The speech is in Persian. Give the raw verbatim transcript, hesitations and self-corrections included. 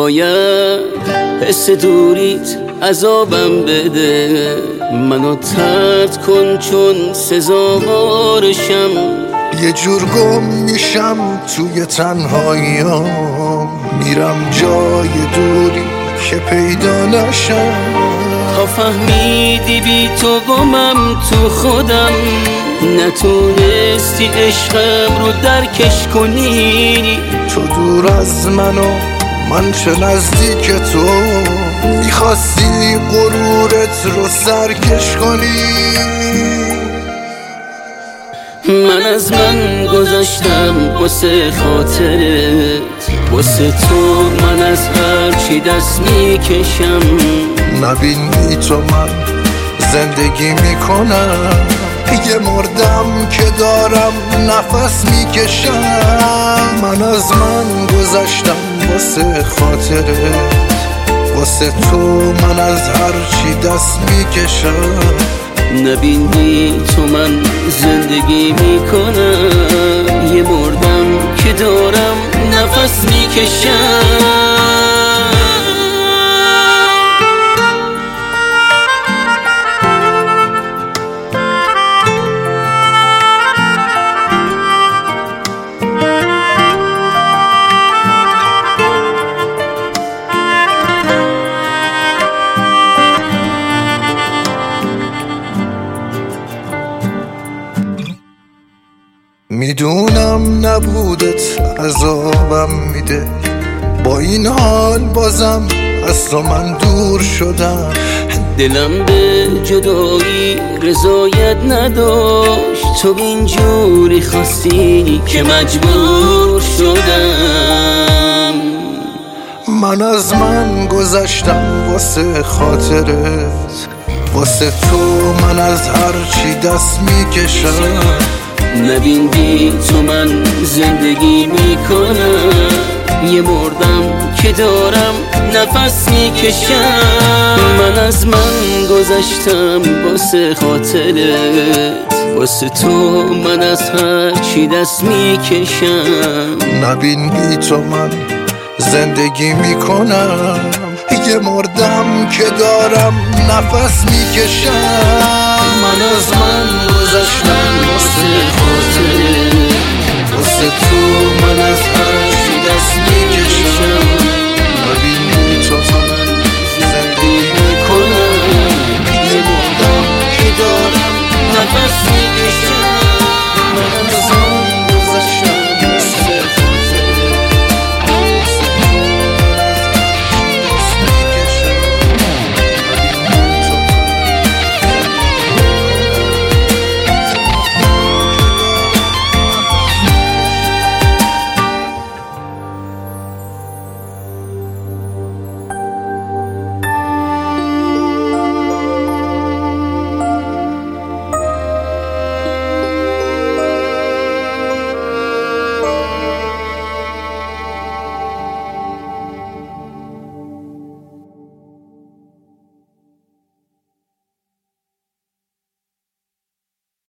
نباید حس دوریت عذابم بده، منو طرد کن چون سزاوارشم. یه جور گم میشم توی تنهاییام، میرم جای دوری که پیدا نشم. تا فهمیدی بی تو گمم تو خودم، نتونستی عشقم رو درکش کنی. تو دور از منو من چه نزدیک تو، میخواستی غرورت رو سرکش کنی. من از من گذاشتم واسه خاطرت، واسه تو من از هر چی دست میکشم. نبین بی تو من زندگی میکنم، یه مردم که دارم نفس میکشم. من از من گذاشتم واسه خاطرت، واسه تو من از هر چی دست میکشم. نبین بی تو من زندگی میکنم، یه مردم که دارم نفس میکشم. میدونم نبودت عذابم میده، با این حال بازم از تو من دور شدم. دلم به جدایی رضایت نداشت، تو اینجوری خواستی که مجبور شدم. من از من گذشتم واسه خاطرت، واسه تو من از هر چی دست میکشم. نبین بی تو من زندگی میکنم، یه مردم که دارم نفس میکشم. من از من گذشتم واسه خاطرت، واسه تو من از هر چی دست میکشم. نبین بی تو من زندگی میکنم، یه مردم که دارم نفس میکشم. من از من گذشتم واسه